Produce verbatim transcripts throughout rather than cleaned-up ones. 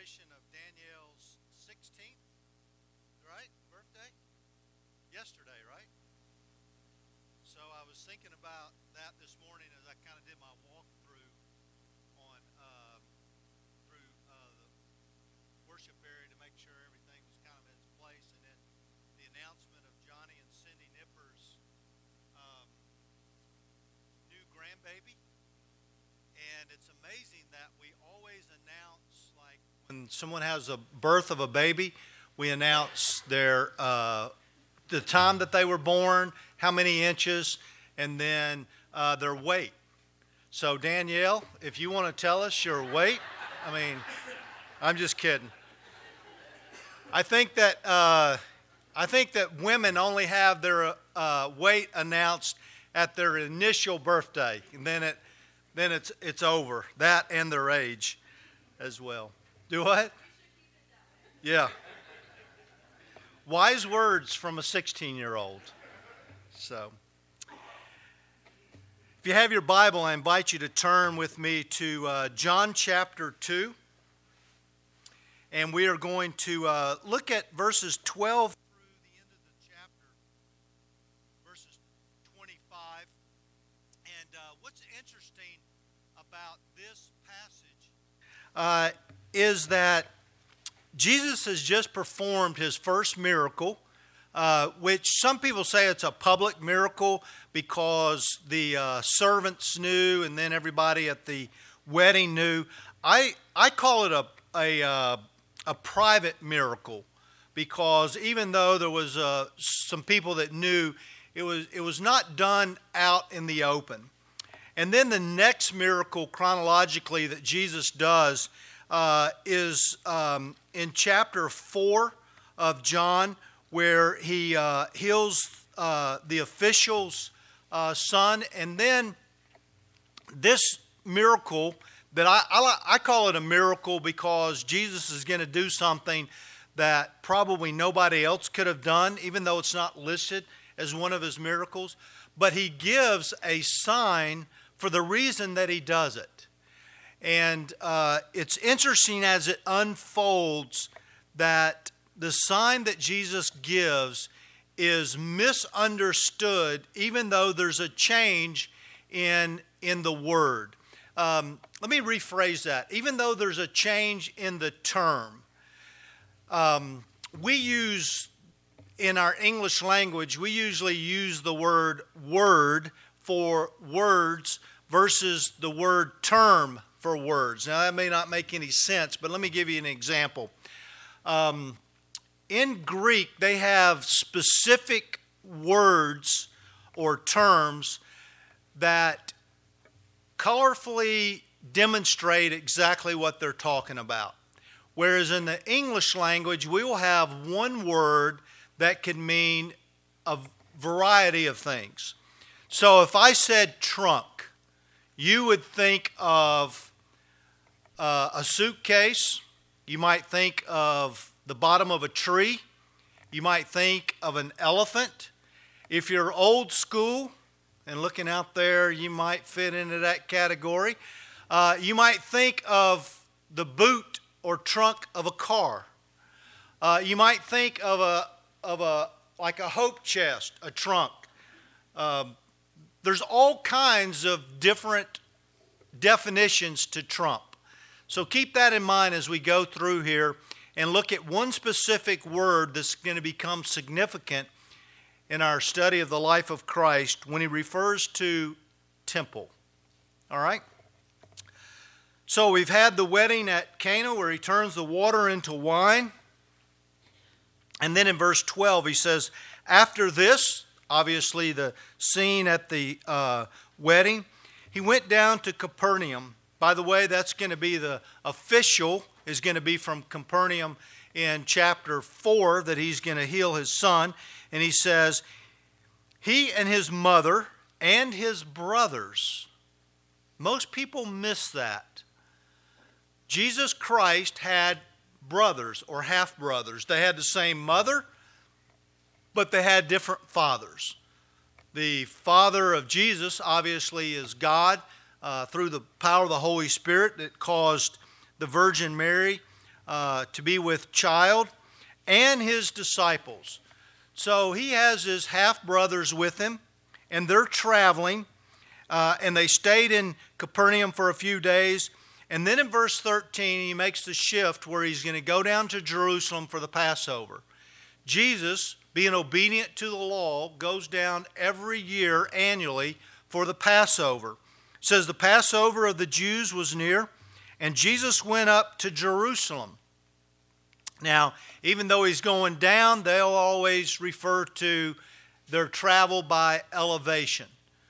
celebration of Danielle's sixteenth, right, birthday? Yesterday, right? So I was thinking about that this morning as I kind of did my walkthrough on um, through uh, the worship area to make sure everything was kind of in its place, and then the announcement of Johnny and Cindy Nipper's um, new grandbaby. And it's amazing that we always announce, like when someone has a birth of a baby, we announce their uh, the time that they were born, how many inches, and then uh, their weight. So Danielle, if you want to tell us your weight, I mean, I'm just kidding. I think that uh, I think that women only have their uh, weight announced at their initial birthday, and then it. Then it's it's over. That and their age as well. Do what? Yeah. Wise words from a sixteen-year-old. So, if you have your Bible, I invite you to turn with me to uh, John chapter two. And we are going to uh, look at verses twelve through the end of the chapter, verses twenty-five. And uh, what's interesting about this passage uh, is that Jesus has just performed his first miracle, uh, which some people say it's a public miracle because the uh, servants knew and then everybody at the wedding knew. I I call it a a, uh, a private miracle because even though there was uh, some people that knew, it was it was not done out in the open. And then the next miracle chronologically that Jesus does uh, is um, in chapter four of John, where he uh, heals uh, the official's uh, son. And then this miracle that I, I, I call it a miracle because Jesus is going to do something that probably nobody else could have done, even though it's not listed as one of his miracles. But he gives a sign for the reason that he does it. And uh, it's interesting as it unfolds that the sign that Jesus gives is misunderstood, even though there's a change in, in the word. Um, let me rephrase that. Even though there's a change in the term, um, we use, in our English language, we usually use the word word for words versus the word term for words. Now, that may not make any sense, but let me give you an example. Um, in Greek, they have specific words or terms that colorfully demonstrate exactly what they're talking about. Whereas in the English language, we will have one word that can mean a variety of things. So if I said trunk, you would think of uh, a suitcase. You might think of the bottom of a tree. You might think of an elephant. If you're old school and looking out there, you might fit into that category. Uh, you might think of the boot or trunk of a car. Uh, you might think of a of a like a hope chest, a trunk. Um, There's all kinds of different definitions to trump. So keep that in mind as we go through here and look at one specific word that's going to become significant in our study of the life of Christ when he refers to temple. All right? So we've had the wedding at Cana where he turns the water into wine. And then in verse twelve he says, after this, obviously the scene at the uh, wedding, he went down to Capernaum. By the way, that's going to be the official, is going to be from Capernaum in chapter four, that he's going to heal his son. And he says, he and his mother and his brothers. Most people miss that. Jesus Christ had brothers or half-brothers. They had the same mother, but they had different fathers. The father of Jesus, obviously, is God uh, through the power of the Holy Spirit that caused the Virgin Mary uh, to be with child and his disciples. So he has his half-brothers with him, and they're traveling, uh, and they stayed in Capernaum for a few days. And then in verse thirteen, he makes the shift where he's going to go down to Jerusalem for the Passover. Jesus, being obedient to the law, goes down every year annually for the Passover. It says the Passover of the Jews was near, and Jesus went up to Jerusalem. Now, even though he's going down, they'll always refer to their travel by elevation.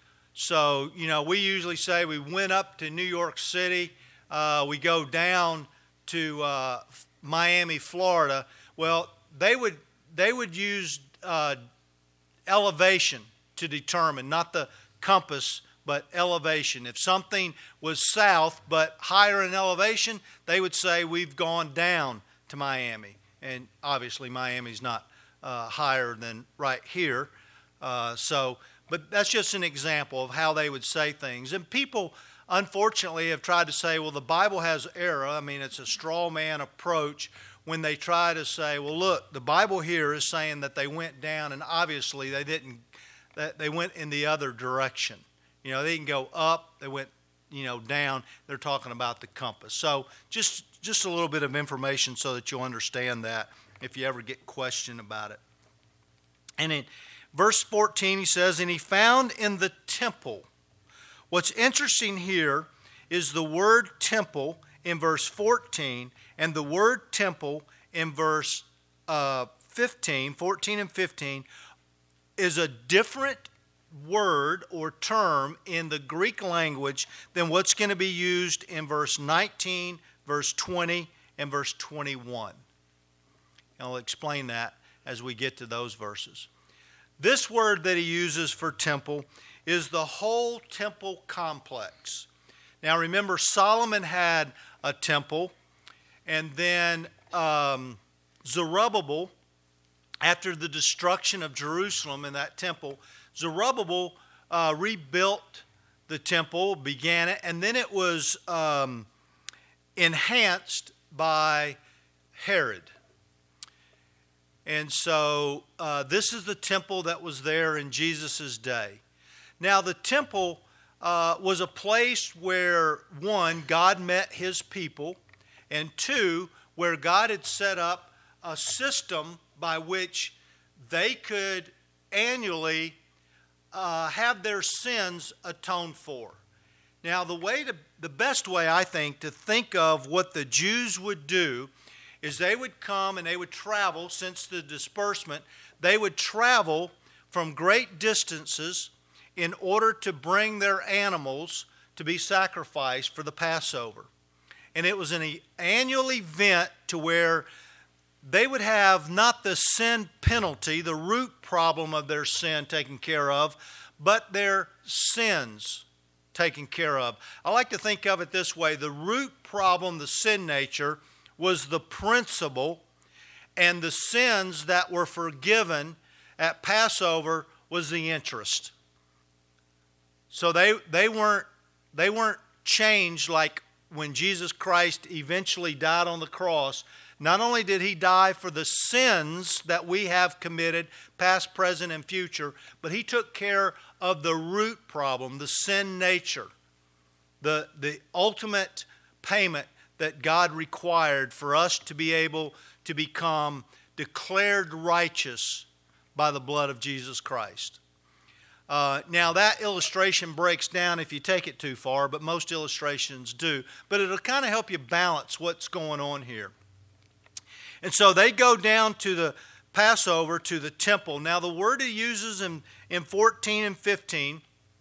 So, you know, we usually say we went up to New York City, uh, we go down to uh, Miami, Florida. Well, they would they would use uh, elevation to determine, not the compass, but elevation. If something was south but higher in elevation, they would say we've gone down to Miami. And obviously Miami's not uh, higher than right here. Uh, so, but that's just an example of how they would say things. And people, unfortunately, have tried to say, well, the Bible has error. I mean, it's a straw man approach when they try to say, well, look, the Bible here is saying that they went down, and obviously they didn't, that they went in the other direction. You know, they didn't go up, they went, you know, down. They're talking about the compass. So just just a little bit of information so that you'll understand that if you ever get questioned about it. And in verse fourteen, he says, and he found in the temple. What's interesting here is the word temple in verse fourteen and the word temple in verse uh, fifteen, fourteen and fifteen, is a different word or term in the Greek language than what's going to be used in verse nineteen, verse twenty, and verse twenty-one. And I'll explain that as we get to those verses. This word that he uses for temple is the whole temple complex. Now remember, Solomon had a temple, and then um, Zerubbabel, after the destruction of Jerusalem and that temple, Zerubbabel uh, rebuilt the temple, began it, and then it was um, enhanced by Herod. And so uh, this is the temple that was there in Jesus' day. Now the temple uh, was a place where, one, God met his people, and two, where God had set up a system by which they could annually uh, have their sins atoned for. Now the way to, the best way, I think, to think of what the Jews would do is they would come and they would travel, since the disbursement, they would travel from great distances in order to bring their animals to be sacrificed for the Passover. And it was an annual event to where they would have not the sin penalty, the root problem of their sin taken care of, but their sins taken care of. I like to think of it this way. The root problem, the sin nature, was the principle, and the sins that were forgiven at Passover was the interest. So they they weren't they weren't changed like when Jesus Christ eventually died on the cross. Not only did he die for the sins that we have committed, past, present, and future, but he took care of the root problem, the sin nature, the, the ultimate payment that God required for us to be able to become declared righteous by the blood of Jesus Christ. Uh, now that illustration breaks down if you take it too far, but most illustrations do. But it'll kind of help you balance what's going on here. And so they go down to the Passover, to the temple. Now the word he uses in, in fourteen and fifteen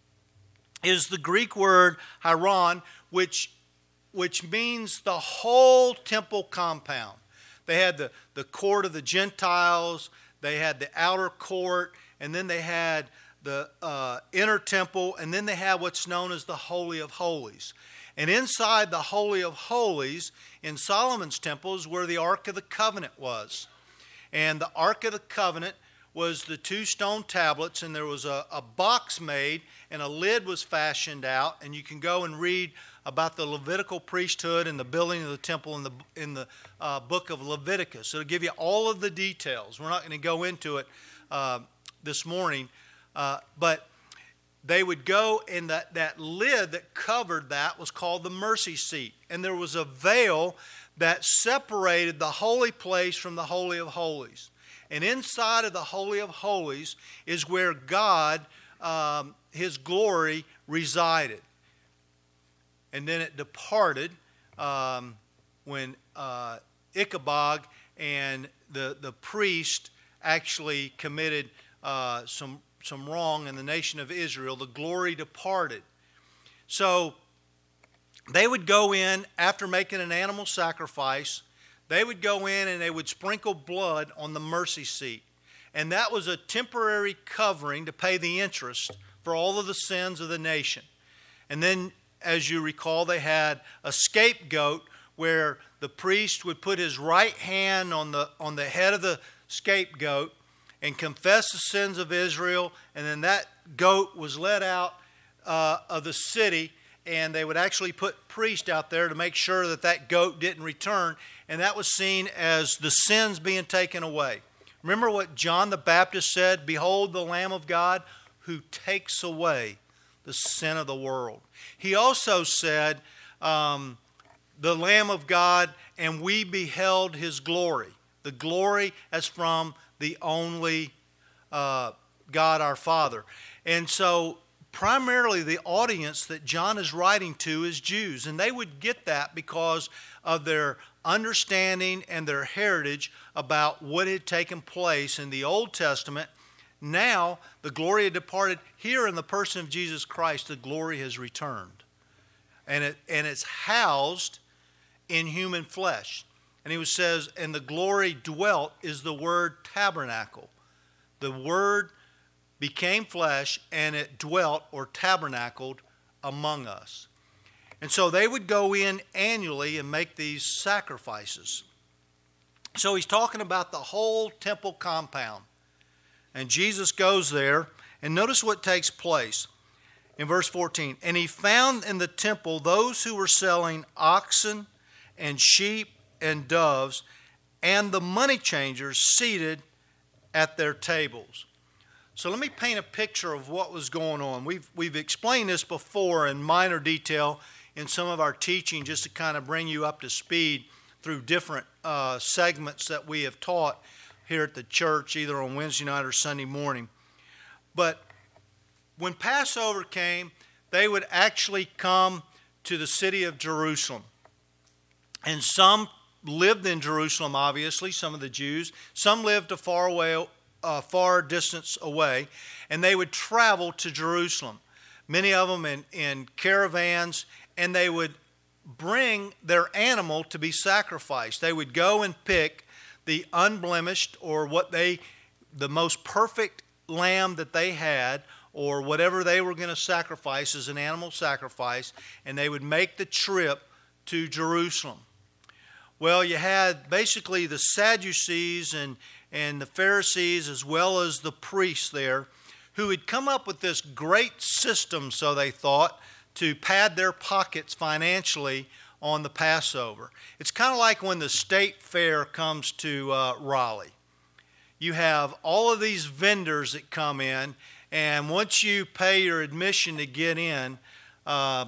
is the Greek word hieron, which, which means the whole temple compound. They had the, the court of the Gentiles, they had the outer court, and then they had the uh, inner temple, and then they had what's known as the Holy of Holies. And inside the Holy of Holies, in Solomon's temple, is where the Ark of the Covenant was. And the Ark of the Covenant was the two stone tablets, and there was a, a box made, and a lid was fashioned out, and you can go and read about the Levitical priesthood and the building of the temple in the in the uh, book of Leviticus. It'll give you all of the details. We're not going to go into it uh, this morning, uh, but they would go, and that, that lid that covered that was called the mercy seat, and there was a veil that separated the holy place from the Holy of Holies. And inside of the Holy of Holies is where God, um, His glory, resided. And then it departed um, when uh, Ichabod and the, the priest actually committed uh, some, some wrong in the nation of Israel. The glory departed. So they would go in after making an animal sacrifice. They would go in and they would sprinkle blood on the mercy seat. And that was a temporary covering to pay the interest for all of the sins of the nation. And then, as you recall, they had a scapegoat where the priest would put his right hand on the, on the head of the scapegoat and confess the sins of Israel. And then that goat was led out uh, of the city, and they would actually put priests out there to make sure that that goat didn't return. And that was seen as the sins being taken away. Remember what John the Baptist said, "Behold the Lamb of God who takes away the sin of the world." He also said, um, the Lamb of God, and we beheld His glory. The glory as from the only uh, God our Father. And so primarily the audience that John is writing to is Jews. And they would get that because of their understanding and their heritage about what had taken place in the Old Testament. Now the glory had departed. Here in the person of Jesus Christ, the glory has returned. And it and it's housed in human flesh. And he says, and the glory dwelt is the word tabernacle. The word became flesh, and it dwelt or tabernacled among us. And so they would go in annually and make these sacrifices. So he's talking about the whole temple compound. And Jesus goes there, and notice what takes place in verse fourteen. And he found in the temple those who were selling oxen and sheep and doves, and the money changers seated at their tables. So let me paint a picture of what was going on. We've, we've explained this before in minor detail in some of our teaching, just to kind of bring you up to speed through different uh, segments that we have taught here at the church, either on Wednesday night or Sunday morning. But when Passover came, they would actually come to the city of Jerusalem. And some lived in Jerusalem, obviously, some of the Jews. Some lived a far away, uh, far distance away, and they would travel to Jerusalem. Many of them in, in caravans, and they would bring their animal to be sacrificed. They would go and pick the unblemished, or what they, the most perfect lamb that they had, or whatever they were going to sacrifice as an animal sacrifice, and they would make the trip to Jerusalem. Well, you had basically the Sadducees and, and the Pharisees, as well as the priests there, who had come up with this great system, so they thought, to pad their pockets financially on the Passover. It's kind of like when the state fair comes to uh, Raleigh. You have all of these vendors that come in, and once you pay your admission to get in, uh,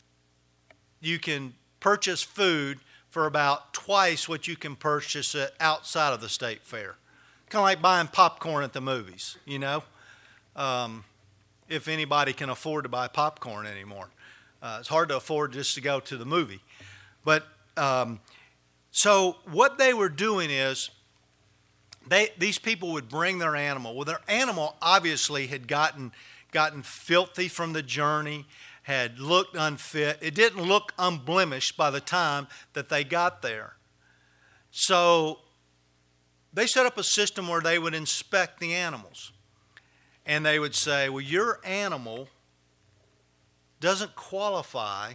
you can purchase food for about twice what you can purchase it outside of the state fair. Kind of like buying popcorn at the movies, you know, um, if anybody can afford to buy popcorn anymore. Uh, it's hard to afford just to go to the movie. But um, so what they were doing is they these people would bring their animal. Well, their animal obviously had gotten gotten filthy from the journey, had looked unfit. It didn't look unblemished by the time that they got there. So they set up a system where they would inspect the animals. And they would say, well, your animal doesn't qualify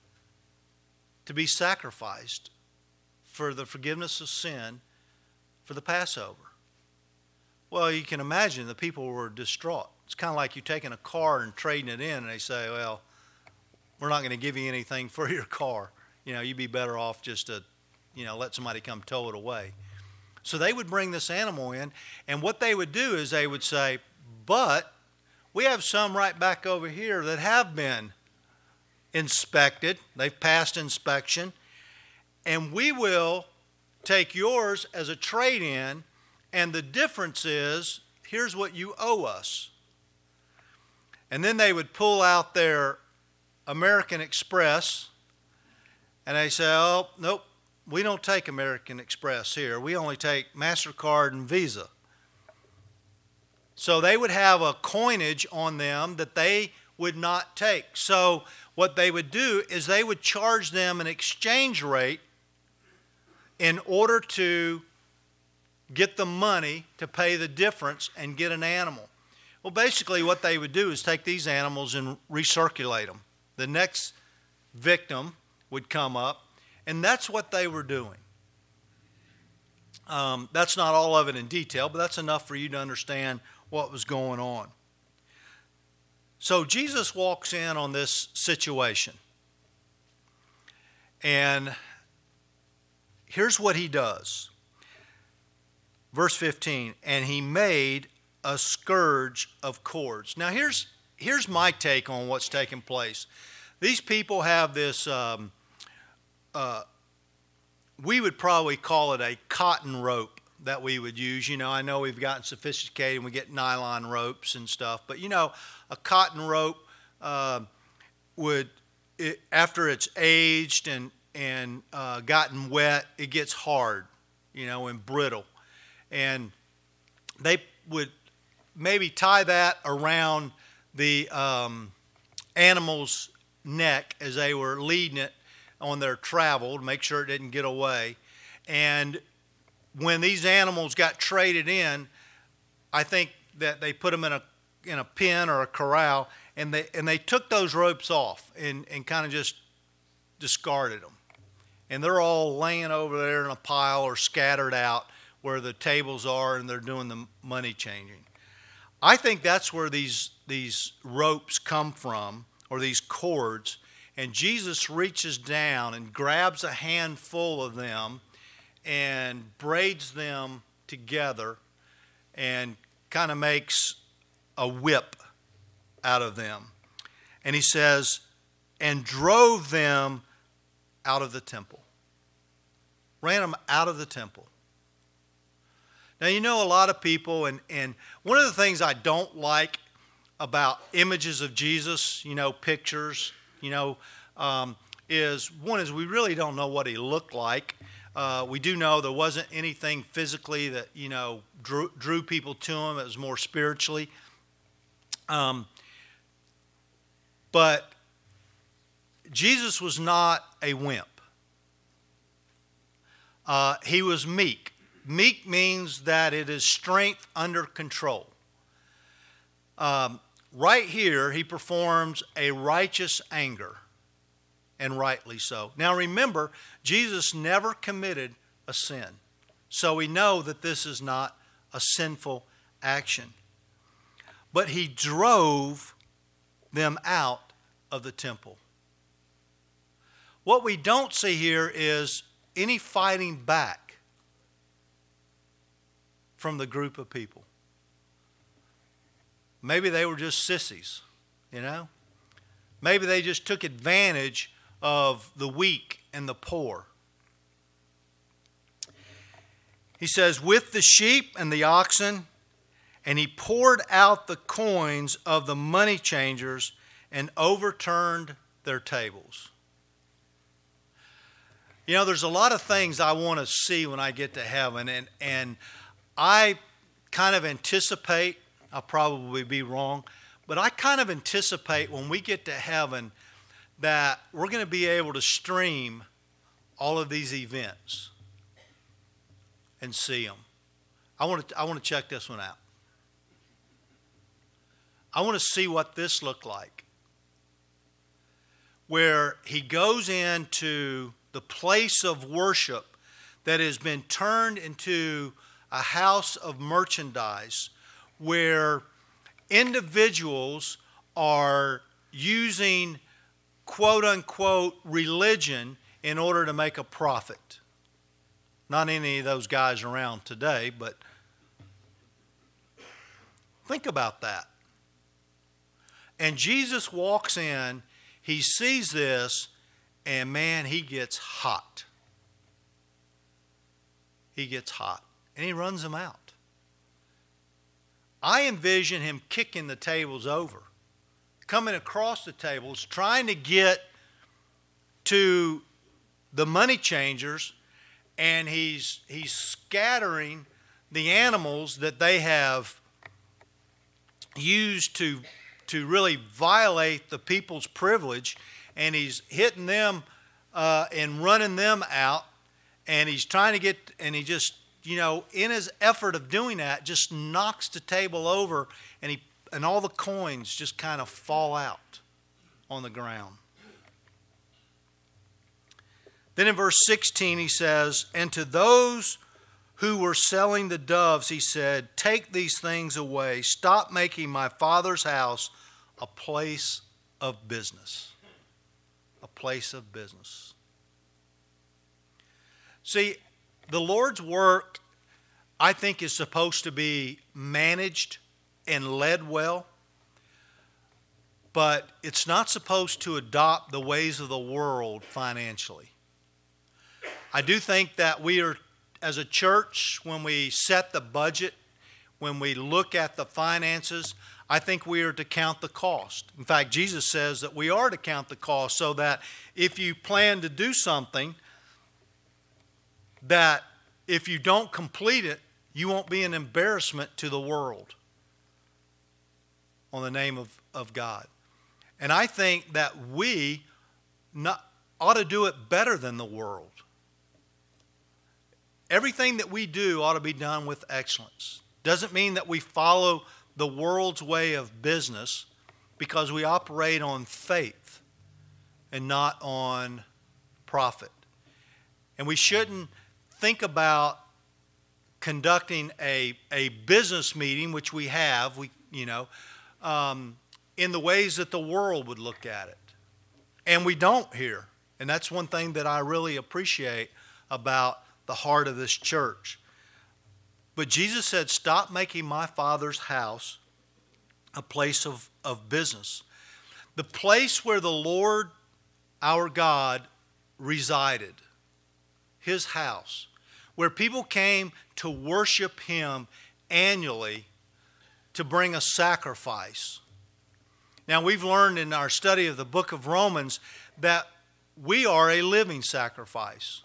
to be sacrificed for the forgiveness of sin for the Passover. Well, you can imagine the people were distraught. It's kind of like you taking a car and trading it in, and they say, well, we're not going to give you anything for your car. You know, you'd be better off just to, you know, let somebody come tow it away. So they would bring this animal in, and what they would do is they would say, but we have some right back over here that have been inspected. They've passed inspection, and we will take yours as a trade-in, and the difference is, here's what you owe us. And then they would pull out their American Express, and they say, oh, nope, we don't take American Express here. We only take MasterCard and Visa. So they would have a coinage on them that they would not take. So what they would do is they would charge them an exchange rate in order to get the money to pay the difference and get an animal. Well, basically what they would do is take these animals and recirculate them. The next victim would come up, and that's what they were doing. Um, that's not all of it in detail, but that's enough for you to understand what was going on. So Jesus walks in on this situation, and here's what he does. Verse fifteen, and he made a scourge of cords. Now here's here's my take on what's taking place. These people have this, um, uh, we would probably call it a cotton rope that we would use. You know, I know we've gotten sophisticated and we get nylon ropes and stuff, but you know, a cotton rope uh, would, it, after it's aged and, and uh, gotten wet, it gets hard, you know, and brittle. And they would maybe tie that around the um, animal's neck as they were leading it on their travel to make sure it didn't get away. And when these animals got traded in, I think that they put them in a in a pen or a corral, and they and they took those ropes off and, and kind of just discarded them. And they're all laying over there in a pile or scattered out where the tables are, and they're doing the money changing. I think that's where these these ropes come from, or these cords, and Jesus reaches down and grabs a handful of them and braids them together and kind of makes a whip out of them. And he says, and drove them out of the temple. Ran them out of the temple. Now, you know, a lot of people, and, and one of the things I don't like about images of Jesus, you know, pictures, you know, um, is one is we really don't know what he looked like. Uh, we do know there wasn't anything physically that, you know, drew, drew people to him. It was more spiritually. Um, but Jesus was not a wimp. Uh, he was meek. Meek means that it is strength under control. Um, right here, he performs a righteous anger, and rightly so. Now remember, Jesus never committed a sin. So we know that this is not a sinful action. But he drove them out of the temple. What we don't see here is any fighting back from the group of people. Maybe they were just sissies, you know? Maybe they just took advantage of the weak and the poor. He says, with the sheep and the oxen, and he poured out the coins of the money changers and overturned their tables. You know, there's a lot of things I want to see when I get to heaven, and, and I kind of anticipate, I'll probably be wrong, but I kind of anticipate when we get to heaven that we're going to be able to stream all of these events and see them. I want to, I want to check this one out. I want to see what this looked like. Where he goes into the place of worship that has been turned into a house of merchandise where individuals are using quote-unquote religion in order to make a profit. Not any of those guys around today, but think about that. And Jesus walks in, he sees this, and man, he gets hot. He gets hot, and he runs them out. I envision him kicking the tables over, coming across the tables, trying to get to the money changers, and he's he's scattering the animals that they have used to to really violate the people's privilege, and he's hitting them uh, and running them out, and he's trying to get, and he just, you know, in his effort of doing that, just knocks the table over, and he and all the coins just kind of fall out on the ground. Then in verse sixteen he says, "And to those who were selling the doves, he said, 'Take these things away. Stop making my Father's house a place of business.'" A place of business. See, the Lord's work, I think, is supposed to be managed and led well, but it's not supposed to adopt the ways of the world financially. I do think that we are, as a church, when we set the budget, when we look at the finances, I think we are to count the cost. In fact, Jesus says that we are to count the cost, so that if you plan to do something, that if you don't complete it, you won't be an embarrassment to the world on the name of, of God. And I think that we not, ought to do it better than the world. Everything that we do ought to be done with excellence. Doesn't mean that we follow the world's way of business, because we operate on faith and not on profit. And we shouldn't think about conducting a, a business meeting, which we have, we you know, um, in the ways that the world would look at it. And we don't here. And that's one thing that I really appreciate about the heart of this church. But Jesus said, "Stop making my Father's house a place of, of business." The place where the Lord, our God, resided. His house. Where people came to worship Him annually, to bring a sacrifice. Now, we've learned in our study of the book of Romans that we are a living sacrifice.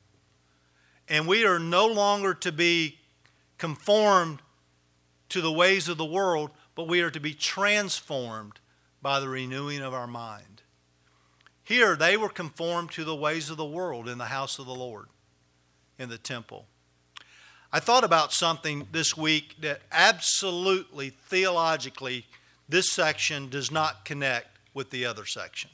And we are no longer to be conformed to the ways of the world, but we are to be transformed by the renewing of our mind. Here, they were conformed to the ways of the world in the house of the Lord, in the temple. I thought about something this week that absolutely, theologically, this section does not connect with the other section.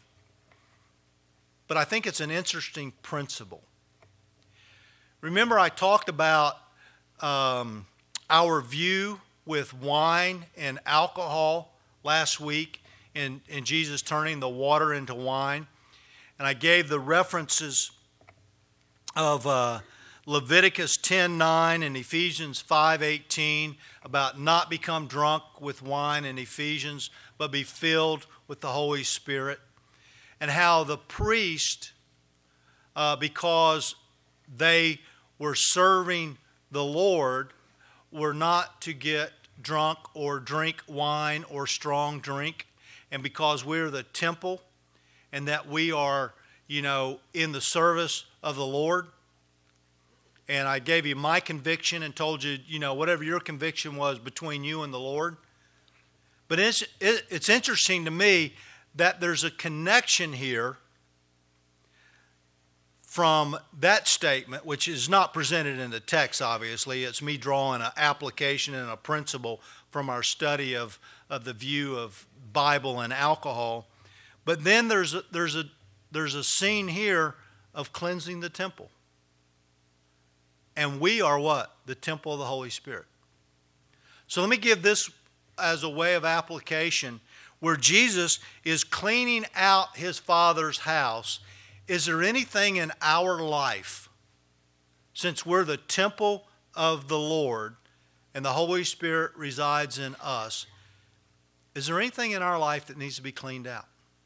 But I think it's an interesting principle. Remember, I talked about um, our view with wine and alcohol last week in, in Jesus turning the water into wine. And I gave the references of uh, Leviticus ten nine and Ephesians five eighteen about not become drunk with wine in Ephesians, but be filled with the Holy Spirit. And how the priest, uh, because they were serving the Lord, were not to get drunk or drink wine or strong drink. And because we're the temple and that we are, you know, in the service of the Lord. And I gave you my conviction and told you, you know, whatever your conviction was between you and the Lord. But it's, it's interesting to me that there's a connection here from that statement, which is not presented in the text, obviously. It's me drawing an application and a principle from our study of, of the view of Bible and alcohol. But then there's a, there's a, there's a scene here of cleansing the temple. And we are what? The temple of the Holy Spirit. So let me give this as a way of application. Where Jesus is cleaning out his Father's house, is there anything in our life, since we're the temple of the Lord and the Holy Spirit resides in us, is there anything in our life that needs to be cleaned out?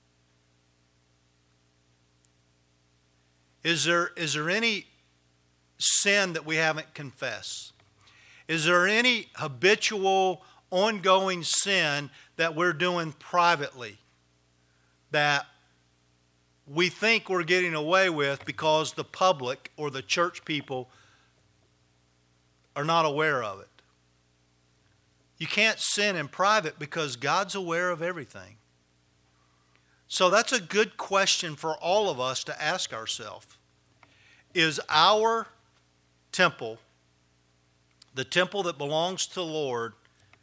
Is there, is there any sin that we haven't confessed? Is there any habitual, ongoing sin that we're doing privately that we think we're getting away with because the public or the church people are not aware of it? You can't sin in private because God's aware of everything. So that's a good question for all of us to ask ourselves. Is our temple, the temple that belongs to the Lord,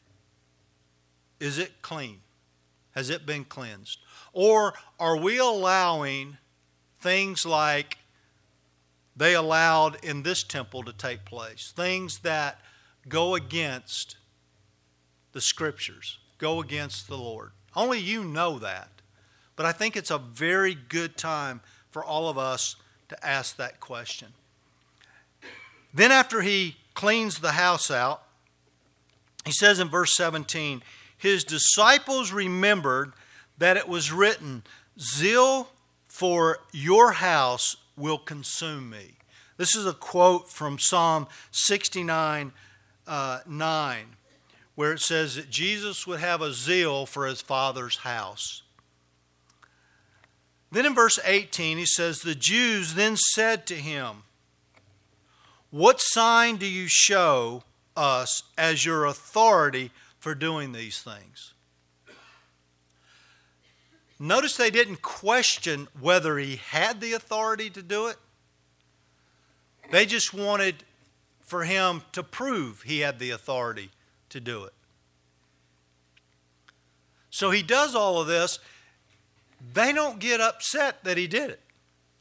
is it clean? Has it been cleansed? Or are we allowing things like they allowed in this temple to take place? Things that go against the Scriptures, go against the Lord. Only you know that. But I think it's a very good time for all of us to ask that question. Then after he cleans the house out, he says in verse seventeen, his disciples remembered that it was written, zeal for your house will consume me. This is a quote from Psalm sixty-nine, uh, nine, where it says that Jesus would have a zeal for his Father's house. Then in verse eighteen, he says, the Jews then said to him, what sign do you show us as your authority for doing these things? Notice they didn't question whether he had the authority to do it. They just wanted for him to prove he had the authority to do it. So he does all of this. They don't get upset that he did it.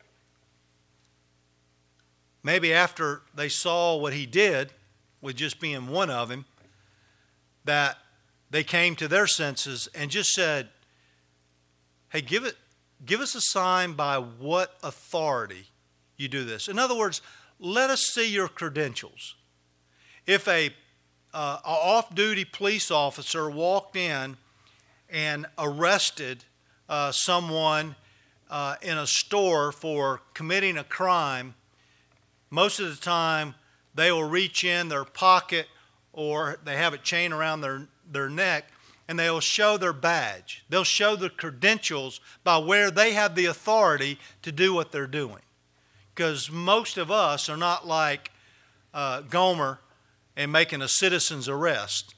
Maybe after they saw what he did, with just being one of him, that they came to their senses and just said, hey, give it, give us a sign by what authority you do this. In other words, let us see your credentials. If a, uh, a off-duty police officer walked in and arrested uh, someone uh, in a store for committing a crime, most of the time they will reach in their pocket or they have a chain around their, their neck and they will show their badge. They'll show the credentials by where they have the authority to do what they're doing. Because most of us are not like uh, Gomer and making a citizen's arrest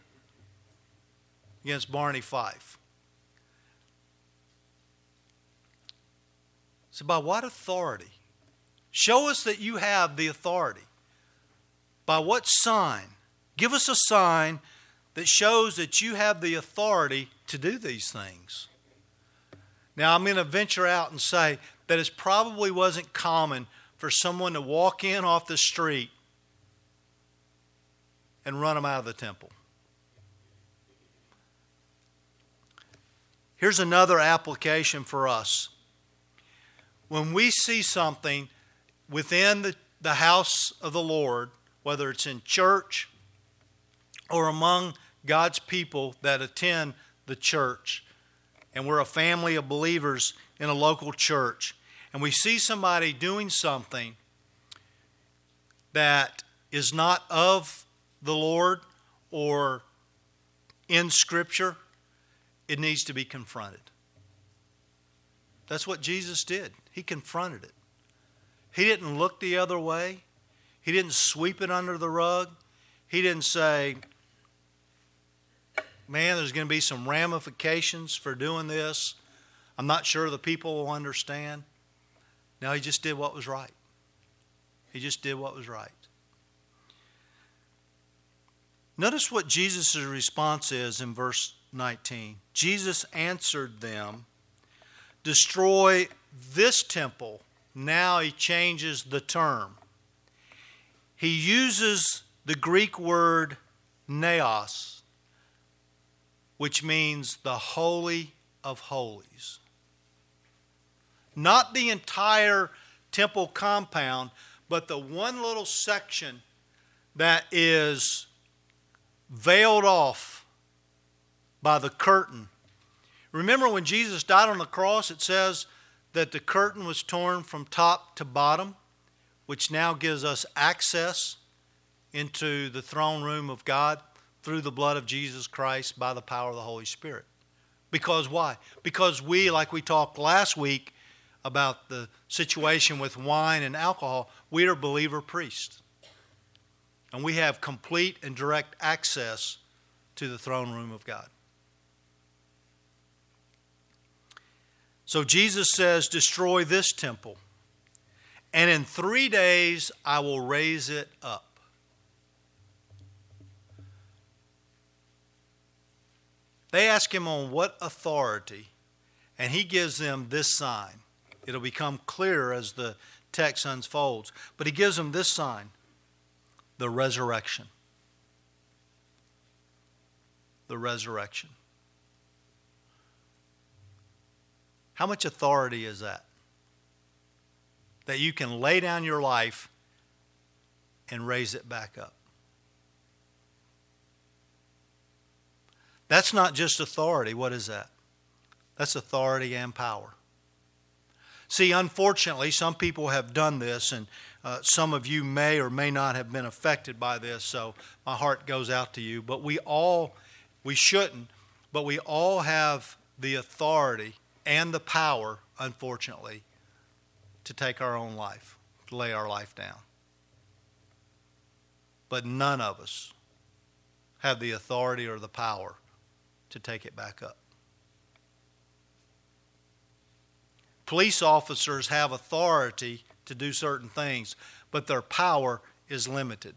against Barney Fife. So by what authority? Show us that you have the authority. By what sign? Give us a sign that shows that you have the authority to do these things. Now, I'm going to venture out and say that it probably wasn't common for someone to walk in off the street and run them out of the temple. Here's another application for us. When we see something within the, the house of the Lord, whether it's in church or among God's people that attend the church, and we're a family of believers in a local church, and we see somebody doing something that is not of the Lord or in Scripture, it needs to be confronted. That's what Jesus did. He confronted it. He didn't look the other way. He didn't sweep it under the rug. He didn't say, man, there's going to be some ramifications for doing this. I'm not sure the people will understand. No, he just did what was right. He just did what was right. Notice what Jesus' response is in verse nineteen. Jesus answered them, destroy this temple. Now he changes the term. he uses the Greek word naos, which means the Holy of Holies. Not the entire temple compound, but the one little section that is veiled off by the curtain. Remember when Jesus died on the cross, it says that the curtain was torn from top to bottom, which now gives us access into the throne room of God through the blood of Jesus Christ by the power of the Holy Spirit. Because why? Because we, like we talked last week about the situation with wine and alcohol, we are believer priests. And we have complete and direct access to the throne room of God. So Jesus says, destroy this temple, and in three days I will raise it up. They ask him on what authority, and he gives them this sign. It'll become clearer as the text unfolds. But he gives them this sign, the resurrection. The resurrection. How much authority is that? That you can lay down your life and raise it back up. That's not just authority. What is that? That's authority and power. See, unfortunately, some people have done this, and uh, some of you may or may not have been affected by this, so my heart goes out to you. But we all, we shouldn't, but we all have the authority and the power, unfortunately, to take our own life, to lay our life down. But none of us have the authority or the power to take it back up. Police officers have authority to do certain things, but their power is limited.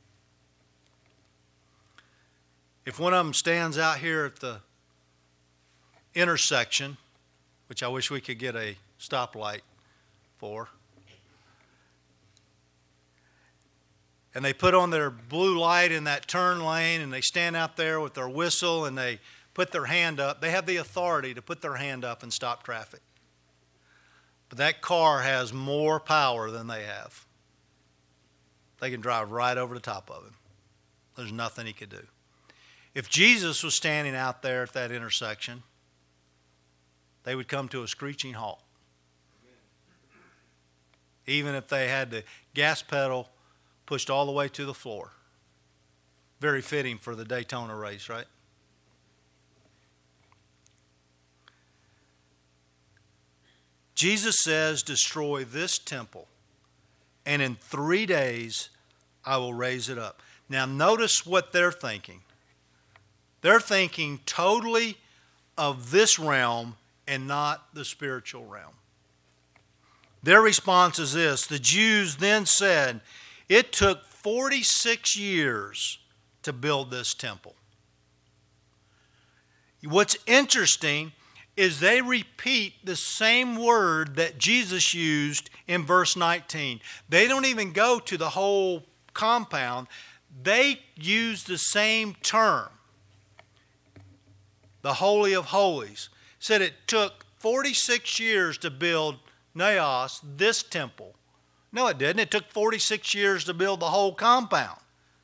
If one of them stands out here at the intersection, which I wish we could get a stoplight for, and they put on their blue light in that turn lane, and they stand out there with their whistle, and they put their hand up, they have the authority to put their hand up and stop traffic. But that car has more power than they have. They can drive right over the top of him. There's nothing he could do. If Jesus was standing out there at that intersection, they would come to a screeching halt. Even if they had the gas pedal pushed all the way to the floor. Very fitting for the Daytona race, right? Jesus says, destroy this temple, and in three days I will raise it up. Now notice what they're thinking. They're thinking totally of this realm and not the spiritual realm. Their response is this: the Jews then said, it took forty-six years to build this temple. What's interesting is they repeat the same word that Jesus used in verse nineteen. They don't even go to the whole compound. They use the same term, the Holy of Holies. Said it took forty-six years to build Naos, this temple. No, it didn't. It took forty-six years to build the whole compound.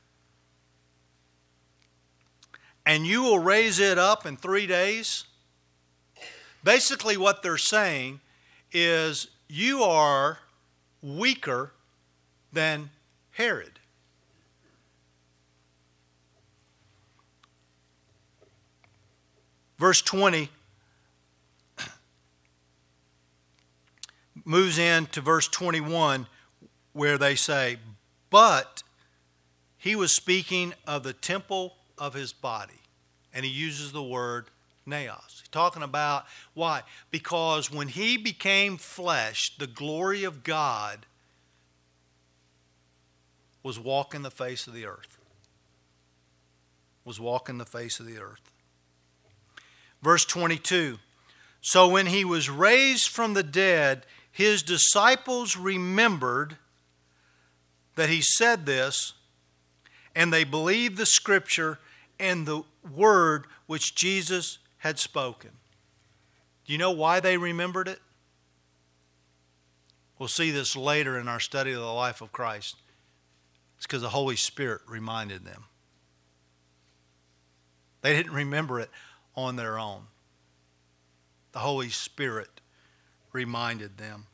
And you will raise it up in three days? Basically what they're saying is you are weaker than Herod. Verse twenty moves into verse twenty-one where they say, but he was speaking of the temple of his body. And he uses the word naos. He's talking about why? Because when he became flesh, the glory of God was walking the face of the earth. Was walking the face of the earth. Verse twenty-two. So when he was raised from the dead, his disciples remembered that he said this, and they believed the scripture and the word which Jesus had spoken. Do you know why they remembered it? We'll see this later in our study of the life of Christ. It's because the Holy Spirit reminded them. They didn't remember it on their own. The Holy Spirit reminded them.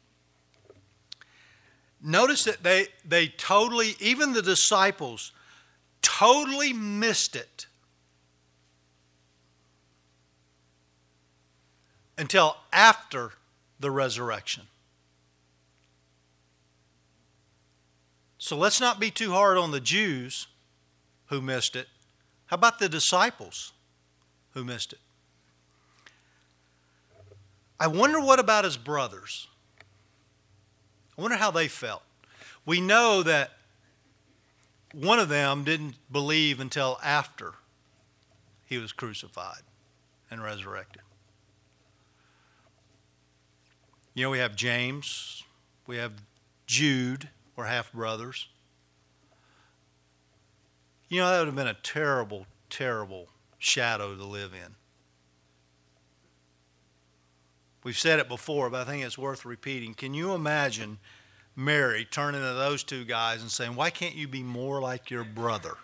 Notice that they, they totally, even the disciples, totally missed it until after the resurrection. So let's not be too hard on the Jews who missed it. How about the disciples who missed it? I wonder what about his brothers? I wonder how they felt. We know that one of them didn't believe until after he was crucified and resurrected. You know, we have James, we have Jude, or half-brothers. You know, that would have been a terrible, terrible shadow to live in. We've said it before, but I think it's worth repeating. Can you imagine Mary turning to those two guys and saying, why can't you be more like your brother?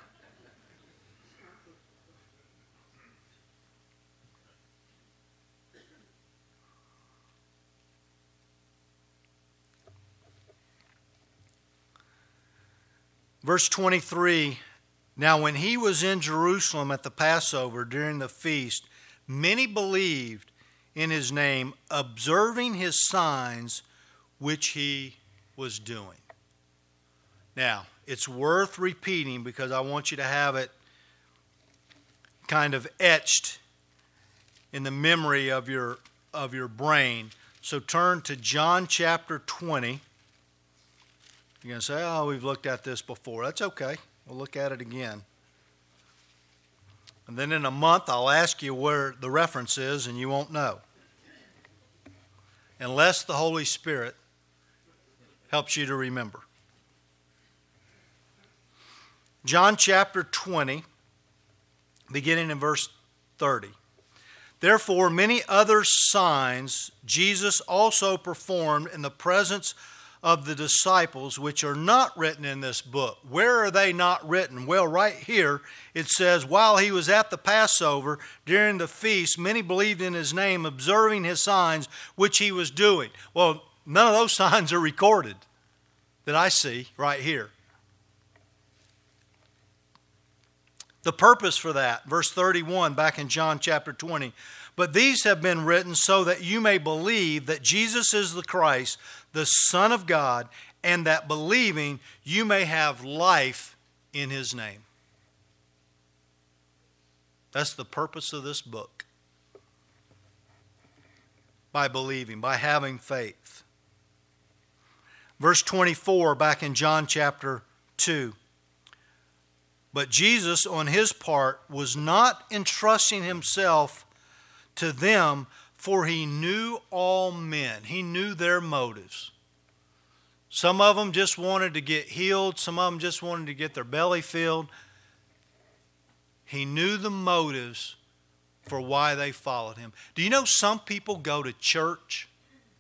Verse twenty-three, now when he was in Jerusalem at the Passover during the feast, many believed in his name, observing his signs which he was doing. Now, it's worth repeating because I want you to have it kind of etched in the memory of your, of your brain. So turn to John chapter twenty. You're going to say, oh, we've looked at this before. That's okay. We'll look at it again. And then in a month, I'll ask you where the reference is, and you won't know. Unless the Holy Spirit helps you to remember. John chapter twenty, beginning in verse thirty. Therefore, many other signs Jesus also performed in the presence of the disciples, which are not written in this book. Where are they not written? Well, right here it says, while he was at the Passover during the feast, many believed in his name, observing his signs which he was doing. Well, none of those signs are recorded that I see right here. The purpose for that, verse thirty-one, back in John chapter twenty. But these have been written so that you may believe that Jesus is the Christ, the Son of God, and that believing you may have life in his name. That's the purpose of this book. By believing, by having faith. Verse twenty-four, back in John chapter two. But Jesus, on his part, was not entrusting himself to them, for he knew all men. He knew their motives. Some of them just wanted to get healed. Some of them just wanted to get their belly filled. He knew the motives for why they followed him. Do you know some people go to church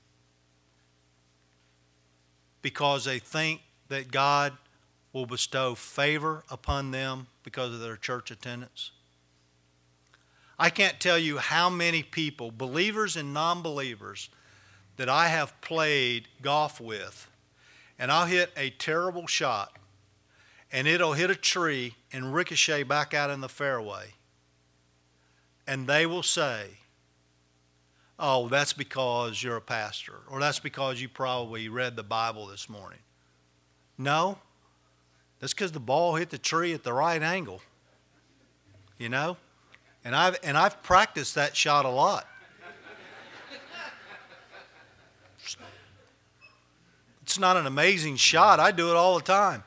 because they think that God will bestow favor upon them because of their church attendance? I can't tell you how many people, believers and non-believers, that I have played golf with, and I'll hit a terrible shot, and it'll hit a tree and ricochet back out in the fairway. And they will say, oh, that's because you're a pastor, or that's because you probably read the Bible this morning. No, that's because the ball hit the tree at the right angle, you know? And I've, and I've practiced that shot a lot. It's not an amazing shot. I do it all the time.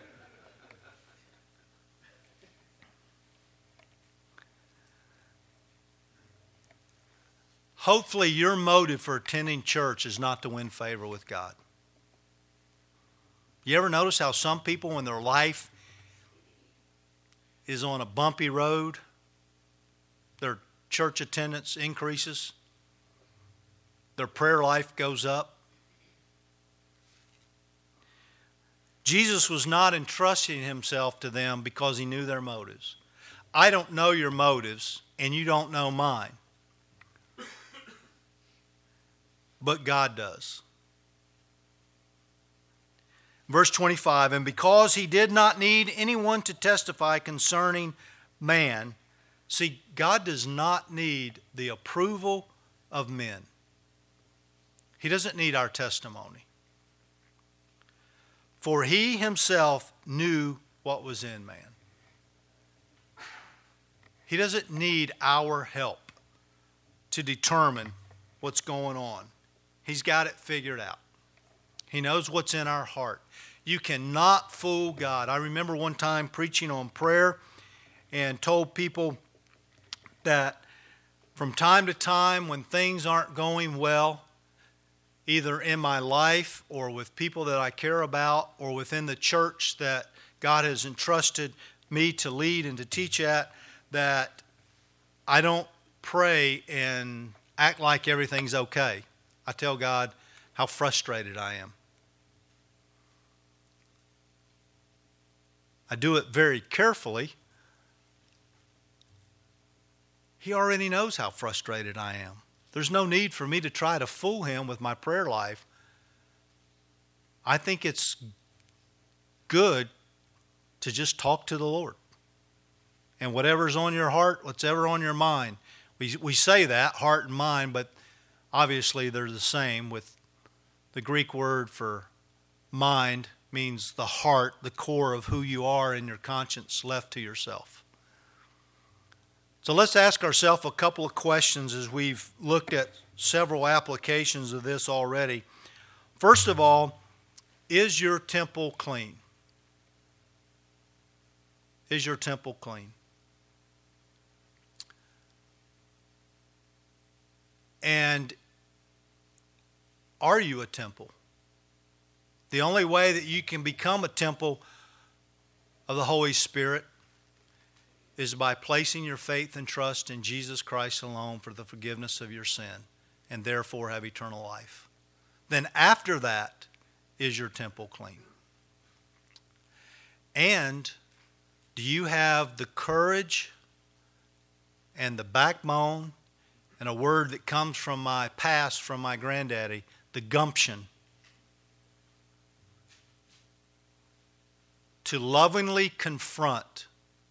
Hopefully your motive for attending church is not to win favor with God. You ever notice how some people, when their life is on a bumpy road, their church attendance increases, their prayer life goes up? Jesus was not entrusting himself to them because he knew their motives. I don't know your motives, and you don't know mine. But God does. Verse twenty-five, and because he did not need anyone to testify concerning man. See, God does not need the approval of men. He doesn't need our testimony. For he himself knew what was in man. He doesn't need our help to determine what's going on. He's got it figured out. He knows what's in our heart. You cannot fool God. I remember one time preaching on prayer and told people that from time to time when things aren't going well, either in my life or with people that I care about or within the church that God has entrusted me to lead and to teach at, that I don't pray and act like everything's okay. I tell God how frustrated I am. I do it very carefully. He already knows how frustrated I am. There's no need for me to try to fool him with my prayer life. I think it's good to just talk to the Lord. And whatever's on your heart, whatever on your mind. We, we say that, heart and mind, but obviously they're the same. With the Greek word for mind means the heart, the core of who you are, and your conscience left to yourself. So let's ask ourselves a couple of questions as we've looked at several applications of this already. First of all, is your temple clean? Is your temple clean? And are you a temple? The only way that you can become a temple of the Holy Spirit is by placing your faith and trust in Jesus Christ alone for the forgiveness of your sin and therefore have eternal life. Then after that, is your temple clean? And do you have the courage and the backbone, and a word that comes from my past, from my granddaddy, the gumption, to lovingly confront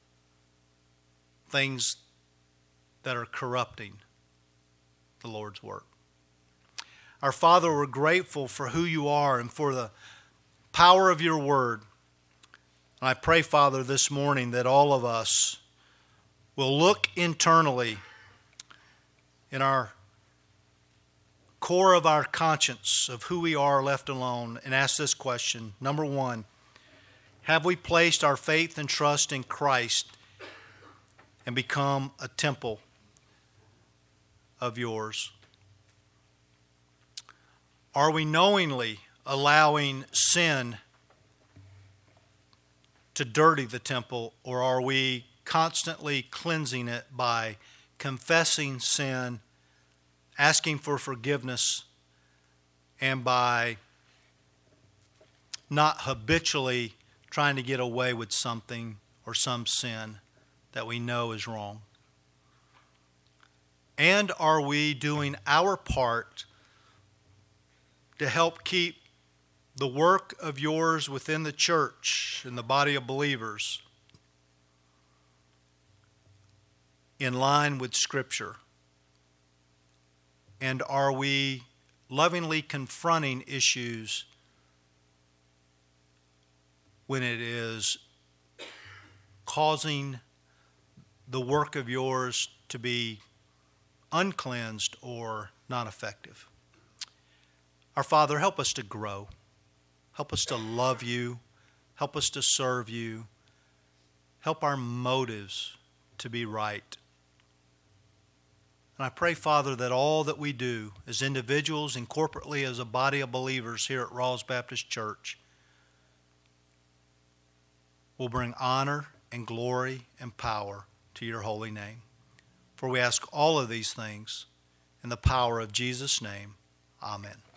things that are corrupting the Lord's work? Our Father, we're grateful for who you are and for the power of your word. And I pray, Father, this morning that all of us will look internally in our core of our conscience of who we are left alone and ask this question. Number one, have we placed our faith and trust in Christ and become a temple of yours? Are we knowingly allowing sin to dirty the temple, or are we constantly cleansing it by confessing sin, asking for forgiveness, and by not habitually trying to get away with something or some sin that we know is wrong? And are we doing our part to help keep the work of yours within the church and the body of believers in line with Scripture? And are we lovingly confronting issues when it is causing the work of yours to be uncleansed or not effective? Our Father, help us to grow. Help us to love you. Help us to serve you. Help our motives to be right. And I pray, Father, that all that we do as individuals and corporately as a body of believers here at Rawls Baptist Church will bring honor and glory and power to your holy name. For we ask all of these things in the power of Jesus' name. Amen.